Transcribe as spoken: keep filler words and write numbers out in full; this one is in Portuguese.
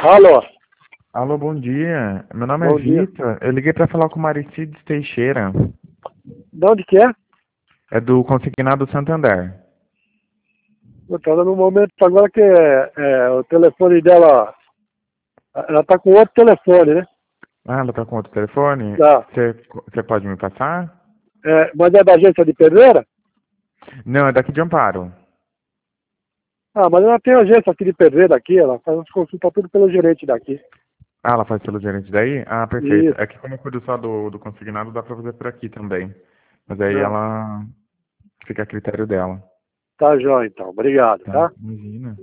Alô, Alô, bom dia. Meu nome é bom dia. Vitor. Eu liguei para falar com o Maricides Teixeira. De onde que é? É do Consignado Santander. Eu tô no momento agora que é, é, o telefone dela, ela tá com outro telefone, né? Ah, ela tá com outro telefone? Tá. Você você pode me passar? É, mas é da agência de Pedreira? Não, é daqui de Amparo. Ah, mas ela tem agência aqui de Pedreira aqui, ela faz as consultas tudo pelo gerente daqui. Ah, ela faz pelo gerente daí? Ah, perfeito. Isso. É que como eu cuido só do, do Consignado, dá para fazer por aqui também. Mas aí Não, ela fica a critério dela. tá jóia então. Obrigado, Tá? tá? Imagina.